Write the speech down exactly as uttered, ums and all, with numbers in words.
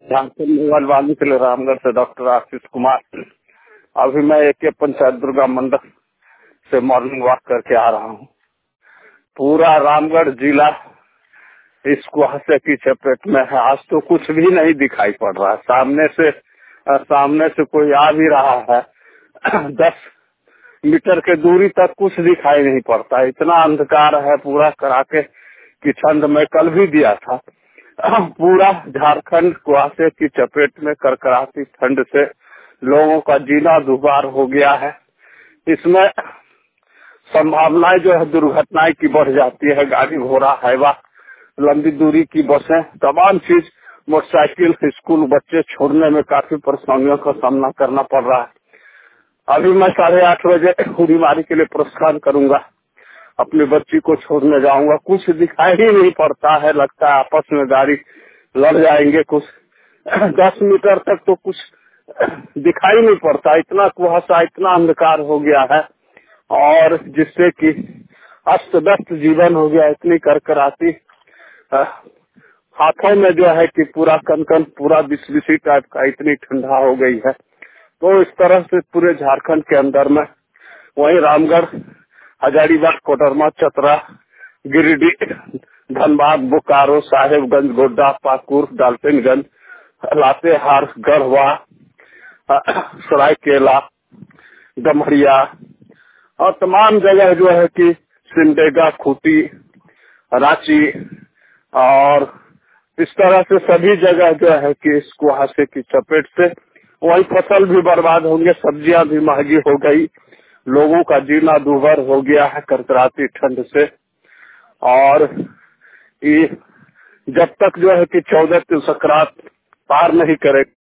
Jharkhand mobile वाली के लिए रामगढ़ से डॉक्टर आशीष कुमार। अभी मैं एक पंचायत दुर्गा मंडल से मॉर्निंग वॉक करके आ रहा हूँ। पूरा रामगढ़ जिला इस कुहासे की चपेट में है। आज तो कुछ भी नहीं दिखाई पड़ रहा है। सामने से सामने से कोई आ भी रहा है, दस मीटर के दूरी तक कुछ दिखाई नहीं पड़ता। इतना अंधकार है पूरा कड़ाके की ठंड में कल भी दिया था। पूरा झारखंड कुहासे की चपेट में कड़कड़ाती ठंड से लोगों का जीना दुश्वार हो गया है। इसमें संभावनाएं जो है दुर्घटनाएं की बढ़ जाती है। गाड़ी घोड़ा हैवा, लंबी दूरी की बसें, तमाम चीज, मोटरसाइकिल, स्कूल बच्चे छोड़ने में काफी परेशानियों का सामना करना पड़ रहा है। अभी मैं साढ़े आठ बजे बीमारी के लिए प्रस्थान करूंगा। अपनी बच्ची को छोड़ने जाऊंगा। कुछ दिखाई ही नहीं पड़ता है। लगता है आपस में गाड़ी लड़ जाएंगे। कुछ दस मीटर तक तो कुछ दिखाई नहीं पड़ता। इतना कुहासा, इतना अंधकार हो गया है और जिससे कि अस्त व्यस्त जीवन हो गया। इतनी करकराती, हाथों में जो है कि पूरा कनकन, पूरा बिस्बिसी टाइप का, इतनी ठंडा हो गई है। तो इस तरह से पूरे झारखंड के अंदर में, वहीं रामगढ़, हजारीबाग, कोडरमा, चतरा, गिरिडीह, धनबाद, बोकारो, साहेबगंज, गोड्डा, पाकुर, डाल्टनगंज, लातेहार, गढ़वा, सरायकेला, डमरिया और तमाम जगह जो है कि सिमडेगा, खूंटी, रांची और इस तरह से सभी जगह जो है कि इस कुहासे की चपेट से वही फसल भी बर्बाद होंगे। सब्जियां भी महंगी हो गई। लोगों का जीना दूभर हो गया है कड़कड़ाती ठंड से। और ये जब तक जो है कि चौदह की सकरात पार नहीं करे